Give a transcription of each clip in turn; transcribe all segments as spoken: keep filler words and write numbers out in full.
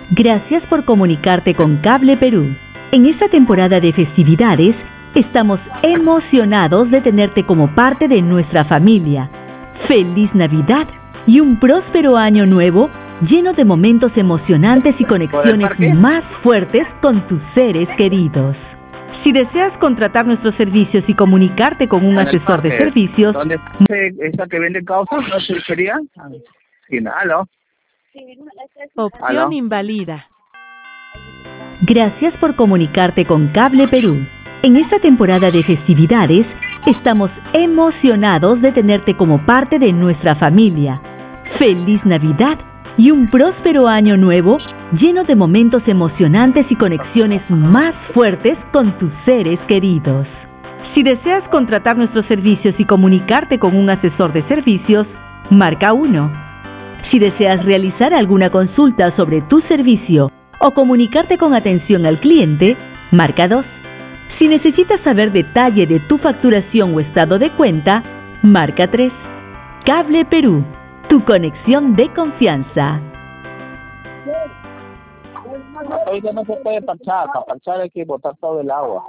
Gracias por comunicarte con Cable Perú. En esta temporada de festividades, estamos emocionados de tenerte como parte de nuestra familia. ¡Feliz Navidad y un próspero año nuevo lleno de momentos emocionantes y conexiones más fuertes con tus seres queridos! Si deseas contratar nuestros servicios y comunicarte con un asesor de servicios... ¿Dónde esa que vende causa? ¿No sería? Sí, ¿aló? Opción ¿Aló? invalida. Gracias por comunicarte con Cable Perú. En esta temporada de festividades, estamos emocionados de tenerte como parte de nuestra familia. ¡Feliz Navidad y un próspero año nuevo lleno de momentos emocionantes y conexiones más fuertes con tus seres queridos! Si deseas contratar nuestros servicios y comunicarte con un asesor de servicios, marca uno. Si deseas realizar alguna consulta sobre tu servicio o comunicarte con atención al cliente, marca dos. Si necesitas saber detalle de tu facturación o estado de cuenta, marca tres. Cable Perú, tu conexión de confianza. Ahorita no se puede parchar, para parchar hay que botar todo el agua.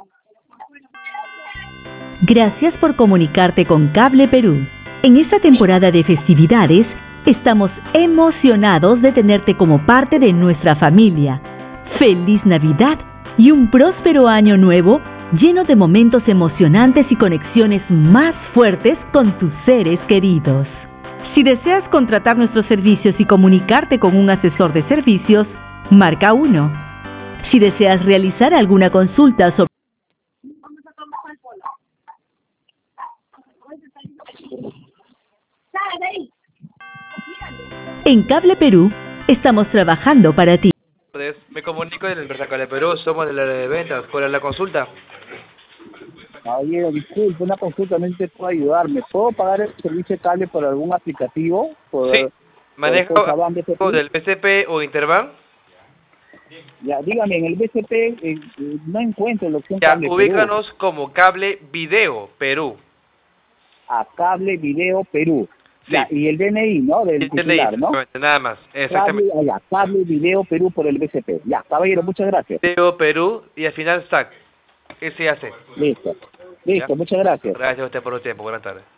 Gracias por comunicarte con Cable Perú. En esta temporada de festividades, estamos emocionados de tenerte como parte de nuestra familia. ¡Feliz Navidad y un próspero año nuevo lleno de momentos emocionantes y conexiones más fuertes con tus seres queridos! Si deseas contratar nuestros servicios y comunicarte con un asesor de servicios, marca uno. Si deseas realizar alguna consulta sobre... En Cable Perú, estamos trabajando para ti. Me comunico del empresa Cable Perú, somos del área de ventas. ¿Cuál es la consulta? Oye, disculpe, una consulta, no te puedo ayudar. ¿Me puedo pagar el servicio de cable por algún aplicativo? Por, Sí. ¿Maneja por B C P? del B C P o Interbank? Ya, dígame, en el B C P eh, eh, no encuentro la opción Ya, Cable ubícanos como Cable Video Perú. a Cable Video Perú. Sí. Ya, y el D N I, ¿no? Del El titular, D N I, ¿no? exactamente, nada más. Exactamente. Cable, allá, Cable Video Perú por el B C P. Ya, caballero, muchas gracias. Video Perú y al final S A C. S A C. Listo. Listo, ¿Ya? muchas gracias. Gracias a usted por el tiempo. Buenas tardes.